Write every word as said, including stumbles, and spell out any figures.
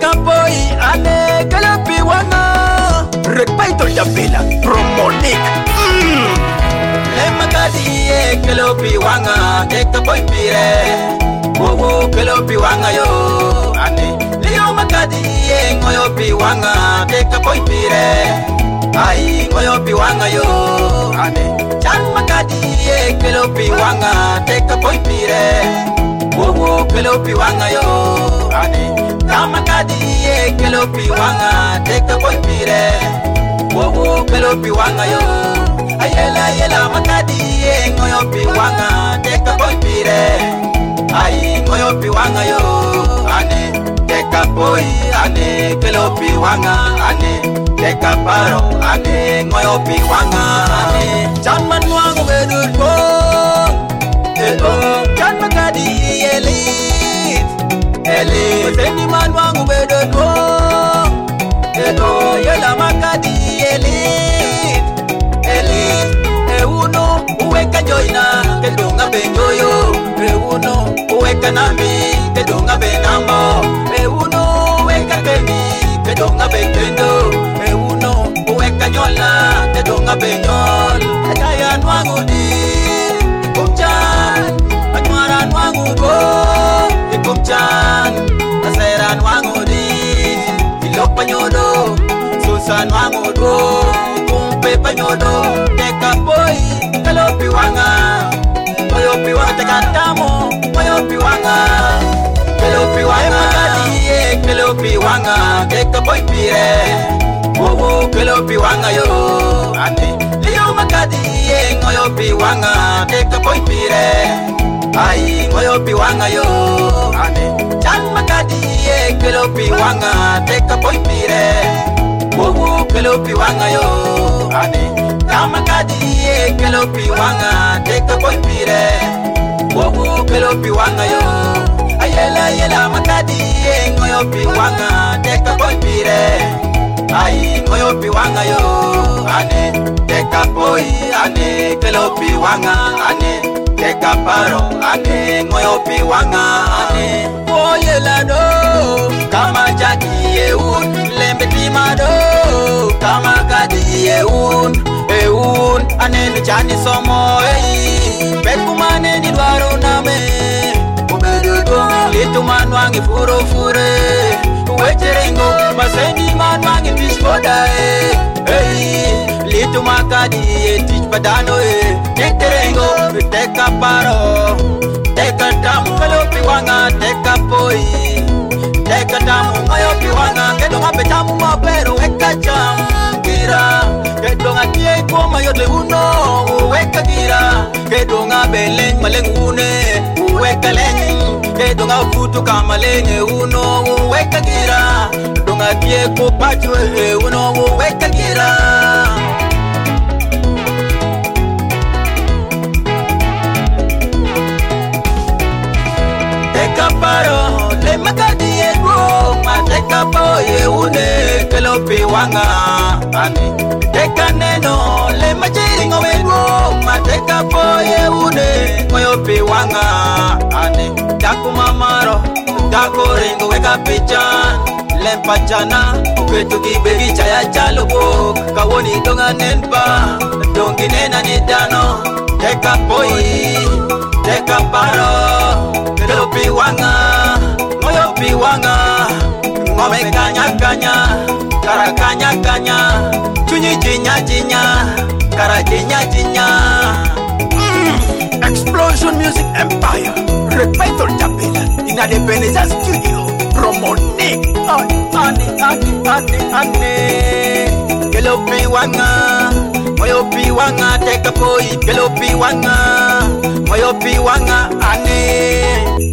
Teka boy ane kelopi wanga. Repaito ya vela Promonic. Mm. Le makadi e kelopi wanga. Teka boy pire. Wowo kelopi wanga yo. Ane leo makadi e ngoyopi wanga. Teka boy pire. Ai ngoyopi wanga yo. Ane chan makadi e kelopi wanga. Teka boy pire. Wowo kelopi wanga yo. Ane kamakadi e kelopi wanga. Teka boy pire. Wowo kelopi wanga yo. Ayela ayela makadi e ngoyopi wanga. Teka boy pire. Ai ngoyopi wanga yo. Ane teka boy ane kelopi wanga. Ane teka paro ane ngoyopi wanga. Ane chaman wangu bedurko. Elo chan makadi elit elit sendi man wangu bedurko. Elo yela makadi elit elit e uno uweka joina kedonga benjoyo e uno uweka nami kedonga benambo e uno uweka kemi kedonga bekendo e uno uweka nyola kedonga benyol kaya nwangu di kumchan atwaran wangu go kumchan aseran wangu di ilok panyodo susan wangu do kumpe panyodo teka boy kelopi wanga moyopi wanga teka tamo moyopi wanga kelopi wanga makadi e kelopi wanga teka boy pire wowo kelopi wanga yo ane leo makadi e ngoyopi wanga teka boy pire ai ngoyopi wanga yo ane chan makadi e kelopi wanga teka boy pire wowo kelopi wanga yo ane kamakadi e kelopi wanga teka boy pire wowo kelopi wanga yo ayela ayela makadi e ngoyopi wanga teka boy pire ai ngoyopi wanga yo ane teka boy ane kelopi wanga ane teka paro ane ngoyopi wanga ane oyela do kama jaki eun lembe timado kama kadi eun eun ane ni chani somo ei bekumane ni dwaro name ubedo do litu manwangi furo fure wecherengo masendi manwangi tishkoda ei litu makadi etich padano e teterengo teka paro teka tamu kelopi wanga teka poi teka tamu ngoyopi wanga kedonga petamu mapero weka jam gira kedonga kie koma yote uno weka gira kedonga beleng maleng une weka leng kedonga futu kama lenye uno weka gira donga kie ko pacho uno weka gira teka paro le makadi ego ma teka boye une kelopi wanga ane teka neno le machiringo ego ma teka boye une ngoyopi wanga ane taku mamaro taku ringo weka picha lempachana kwetu kibegi chaya chalobo kawoni donga nenpa dongi nena nidano teka boy teka paro kelopi wanga ngoyopi wanga ngome kanya kanya kara kanya kanya chunyi jinya jinya kara jinya jinya mm. Explosion Music Empire Repaito Chapela in a Veneza Studio Promonic ane ane ane ane ane kelopi wanga ngoyopi wanga teka boy kelopi wanga ngoyopi wanga ane